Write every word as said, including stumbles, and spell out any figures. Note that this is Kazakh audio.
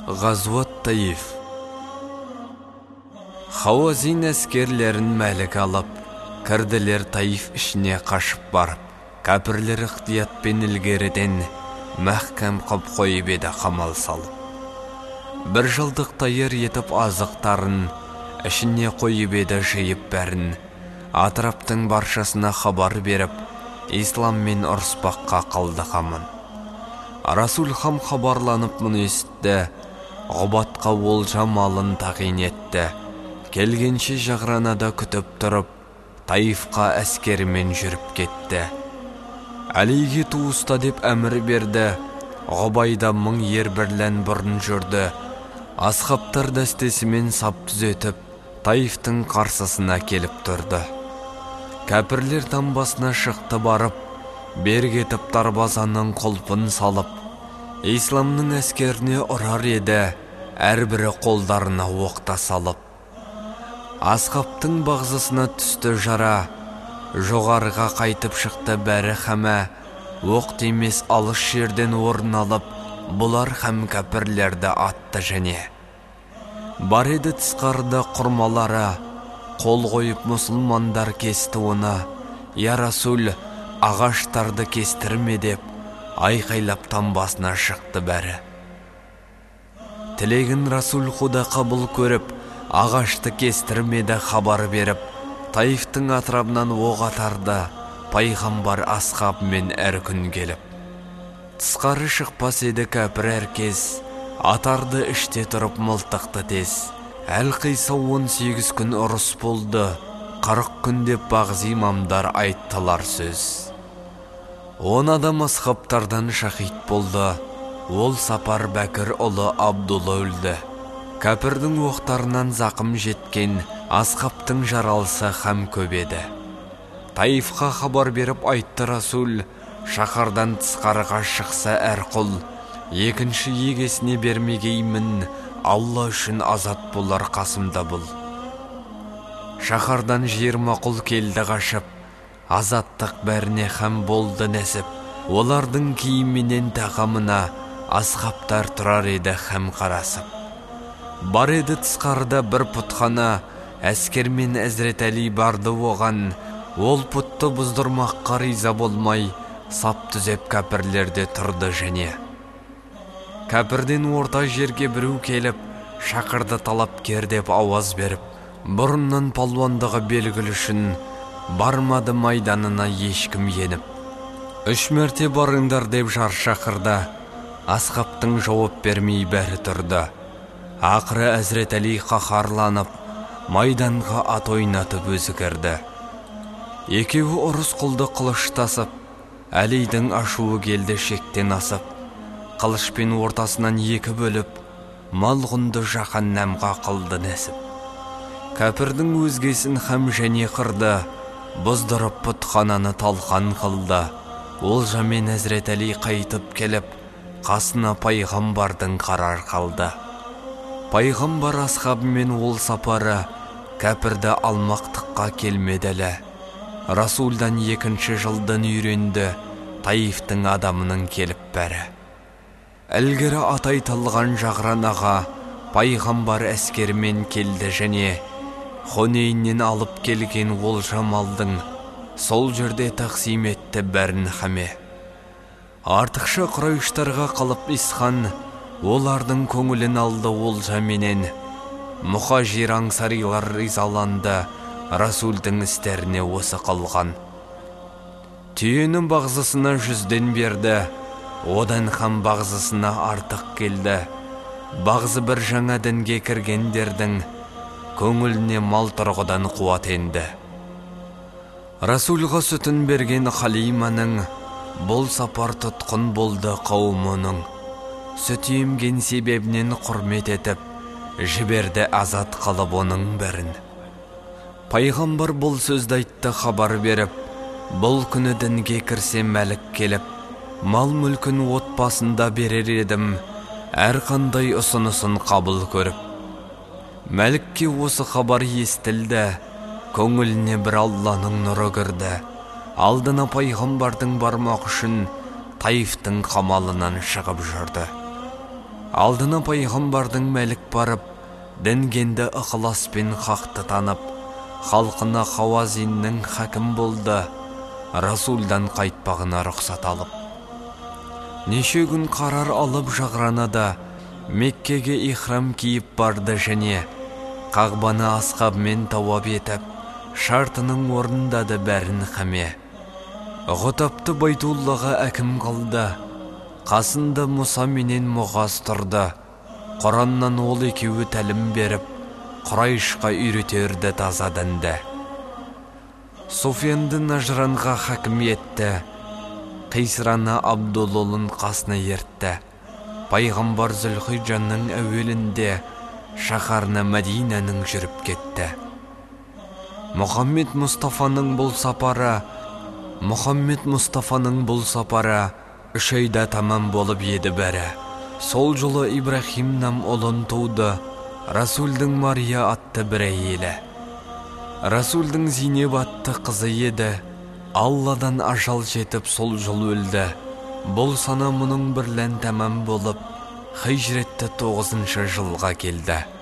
Ғазват Таиф. Хауазин әскерлерін мәлік алып, кірділер Таиф ішіне қашып барып, кәпірлер ықтиятпен ілгеріден мәхкәм қып қойып еді қамал салып. Бір жылдық тайыр етіп азықтарын, ішіне қойып еді жиып бәрін, атыраптың баршасына хабар беріп, исламмен ұрыспаққа қалды қамын. Расул хам хабарланып мұны есітті, Ғұбатқа олжа малын тағин етті. Келгенше жағранада күтіп тұрып, Таифқа әскерімен жүріп кетті. Әлиге туыста деп әмір берді, Ғұбайда мың ер бірлән бұрын жүрді. Асхаптар дәстесімен сап түзетіп, Таифтың қарсысына келіп тұрды. Кәпірлер тамбасына шықты барып, бергетіп дарбазаның құлпын салып, Исламның әскеріне ұрар еді, әрбірі қолдарына оқта салып. Асхаптың бағзысына түсті жара, жоғарыға қайтып шықты бәрі хәмә, оқ тимес алыс жерден орын алып, бұлар хәм кәпірлерді атты және. Бар еді тысқарда құрмалары, қол қойып мұсылмандар кесті оны. Я Расул, ағаштарды кестірме деп, айқайлап тамбасына шықты бәрі. Тілегін Расул Худа қабыл көріп, ағашты кестірмеді хабар беріп, Таифтың атырабынан оқ атарды, пайғамбар асхабымен әр күн келіп. Тысқары шықпас еді кәпір әркез, атарды іште тұрып мылтықты тез. Әлқиса он сегіз күн ұрыс болды, қырық күн деп бағыз имамдар айттылар сөз. Он адам асхаптардан шахид болды, ол сапар Бәкір ұлы Абдулла өлді. Кәпірдің оқтарынан зақым жеткен, асхаптың жаралысы хәм көп еді. Таифқа хабар беріп айтты Расул, шаһардан тысқарыға шықса әр құл, екінші егесіне бермегеймін, Алла үшін азат болар қасымда бұл. Шаһардан жиырма құл келді қашып, азаттық бәріне хәм болды нәсіп. Олардың киімінен тағамына асхаптар тұрар еді хәм қарасып. Бар еді тысқарда бір пұтхана, әскермен Әзірет Әли барды оған. Ол пұтты бұздырмаққа риза болмай, сап түзеп кәпірлерде тұрды және. Кәпірден орта жерге біреу келіп, шақырды талап кер деп ауаз беріп, бұрыннан палуандығы белгілі үшін бармады майданына ешкім еніп. Үш мәрте барыңдар деп жар шақырды, асхаптың жауап бермей бәрі тұрды. Ақыры Әзірет Әли қаһарланып, майданға ат ойнатып өзі кірді. Екеуі ұрыс қылды қылыштасып, Әлидің ашуы келді шектен асып. Қылышпен ортасынан екі бөліп, малғынды жаһаннамға қылды нәсіп. Кәпірдің өзгесін хәм және қырды, бұздырып пұтхананы талқан қылды. Олжамен Әзірет Әли қайтып келіп, қасына пайғамбардың қарар қалды. Пайғамбар асхабымен ол сапары, кәпірді алмақтыққа келмеділі. Расулдан екінші жылдан үйренді, Таифтың адамының келіп бәрі. Әлгірі атайтылған жағранаға, пайғамбар әскермен келді және Хунейннен алып келген олжа малдың сол жерде тақсим етті бәрін хәме. Артықша құрайыштарға қалып исхан, олардың көңілін алды олжа менен. Мұхажир аңсарилар ризаланды, Расулдың істеріне осы қалған. Түйенің бағзысына жүзден берді, одан хам бағзысына артық келді. Бағзы бір жаңа дінге кіргендердің көңіліне мал тұрғыдан қуат енді. Расулға сүтін берген Халиманың бұл сапар тұтқын болды қауымының. Сүт емген себебінен құрмет етіп, жіберді азат қалып оның бәрін. Пайғамбар бұл сөзді айтты хабар беріп, бұл күні дінге кірсе мәлік келіп, мал мүлкін отбасында берер едім, әрқандай ұсынысын қабыл көріп. Мәлікке осы хабар естілді, көңіліне бір Алланың нұры кірді. Алдына пайғамбардың бармақ үшін Таифтың қамалынан шығып жүрді. Алдына пайғамбардың мәлік барып, дінгенді ықыласпен хақты танып, халқына Хауазиннің хакім болды, Расулдан қайтпағына рұқсат алып. Неше күн қарар алып жағранада, Меккеге ихрам киіп барды және Қағбаны асқабымен тауап етіп, шартының орындады бәрін қаме. Ғұтапты Байтуллаға әкім қылды, қасында Мұса менен Мұғаз тұрды. Құраннан ол екеуі тәлім беріп, Құрайшқа үйретерді таза дінді. Суфиянды Нажранға хакім етті, Қисраны Абдуллын қасына ертті. Пайғамбар Зүлхиджаның әуелінде шаһарына Мәдинәнің жүріп кетті. Мұхаммед Мұстафаның бұл сапары, Мұхаммед Мұстафаның бұл сапары үш айда тамам болып еді бәрі. Сол жолы Ибрахимнан ұлын туды, Расулдың Мария атты бір әйелі. Расулдың Зейнеп атты қызы еді. Алладан ажал жетіп сол жыл өлді. Бұл сана мұның бірлән тәмам болып, хижретті тоғызыншы жылға келді.